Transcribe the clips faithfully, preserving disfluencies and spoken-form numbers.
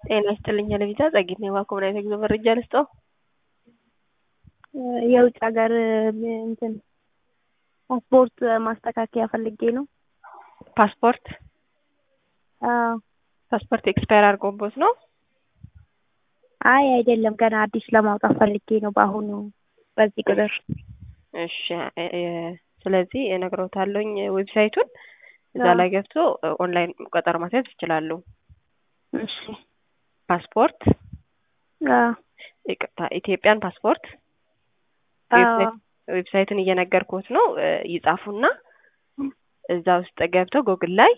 ጤና ይስጥልኝ ለቪዛ ጸጊት ነው ባኮ ላይ ተግዞ መረጃ ልስጠው። የውጭ ሀገር እንትን ፓስፖርት ማስተካከያ ፈልጌ ነው። ፓስፖርት አዎ ፓስፖርት ኤክስፓየር አድርጎበት ነው? አይ አይደለም፣ ገና አዲስ ለማውጣት ፈልጌ ነው በአሁኑ በዚህ ቁጥር። እሺ ስለዚህ እነግሮታለሁኝ ዌብሳይቱን እዛ ላይ ገብቶ ኦንላይን ቀጠሮ ማስያዝ ይችላሉ። እሺ ፓስፖርት አዎ ይቅርታ ኢትዮጵያን ፓስፖርት ዌብሳይቱን እየነገርኩት ነው። ይጻፉና እዛ ውስጥ ገብተው ጎግል ላይ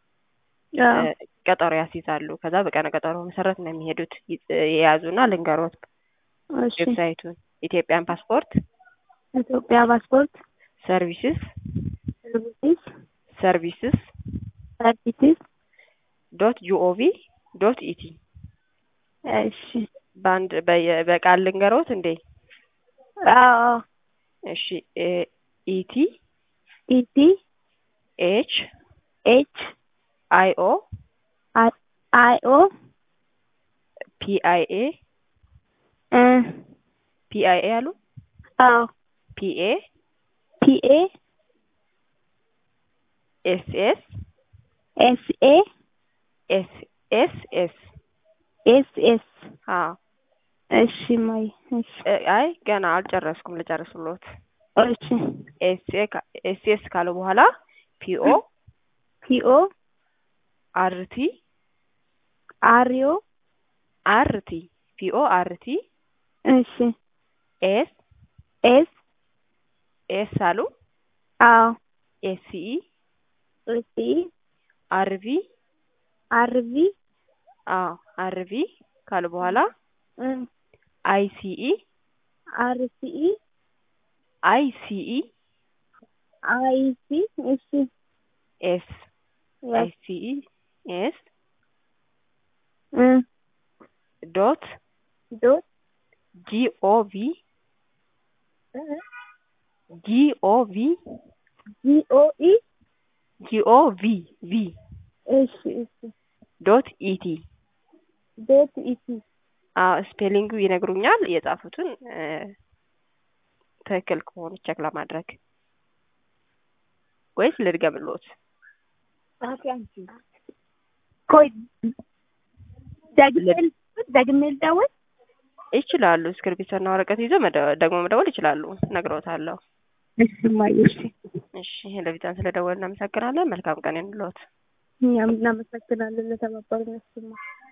ቀጠሮ ያስይዛሉ። ከዛ በቀነ ቀጠሮ መሰረት ነው የሚሄዱት። የያዙና ልንገሮት ዌብሳይቱን ኢትዮጵያን ፓስፖርት ኢትዮጵያ ፓስፖርት ሰርቪስስ ሰርቪስስ ሰርቪስስ ሰርቪስስ ዶት ጂኦቪ ዶት ኢቲ። እሺ ባንድ በቃል ልንገሮት እንዴ? አዎ እሺ ኢቲ ኢቲ ኤች ኤች አይ ኦ አይ ኦ ፒ አይ ኤ እ ፒ አይ ኤ አሉ። አዎ ፒ ኤ ፒ ኤ ኤስ ኤስ ኤስ ኤ ኤስ ኤስ ኤስ ኤስ ኤስ አዎ እሺ ማይ እሺ አይ ገና አልጨረስኩም፣ ልጨርስልዎት። እሺ ኤስ ኤ ኤስ ኤስ ካለ በኋላ ፒ ኦ ፒ ኦ አር ቲ አር ኦ አር ቲ ፒ ኦ አር ቲ እሺ ኤስ ኤስ ኤስ አሉ። አዎ ኤስ ኢ ኤስ ኢ አር ቪ አር ቪ አዎ አር ቪ ካለ በኋላ እ አይ ሲ ኢ አር ሲ ኢ አይ ሲ ኢ አይ ሲ እሺ ኤስ አይ ሲ ኢ ኤስ እ ዶት ዶት ጂ ኦ ቪ ጂ ኦ ቪ ጂ ኦ ኢ ጂ ኦ ቪ ቪ እሺ እሺ ዶት ኢቲ ዶት ኢቲ። አዎ ስፔሊንጉ ይነግሩኛል የጻፉትን ትክክል ከሆነ ቼክ ለማድረግ ወይስ ልድገምልዎት? አትያንቺ ቆይ ደግሜል ደግሜል ደውል ይችላሉ። እስክሪብቶና ወረቀት ይዘው ደግሞ መደወል ይችላሉ። ነግሮታለሁ። እሺ ማይሽ እሺ ለቪዛን ስለደወልን እናመሰግናለን። መልካም ቀን ይሁንልዎት። እኛም እናመሰግናለን ለተባበሩን። እሺ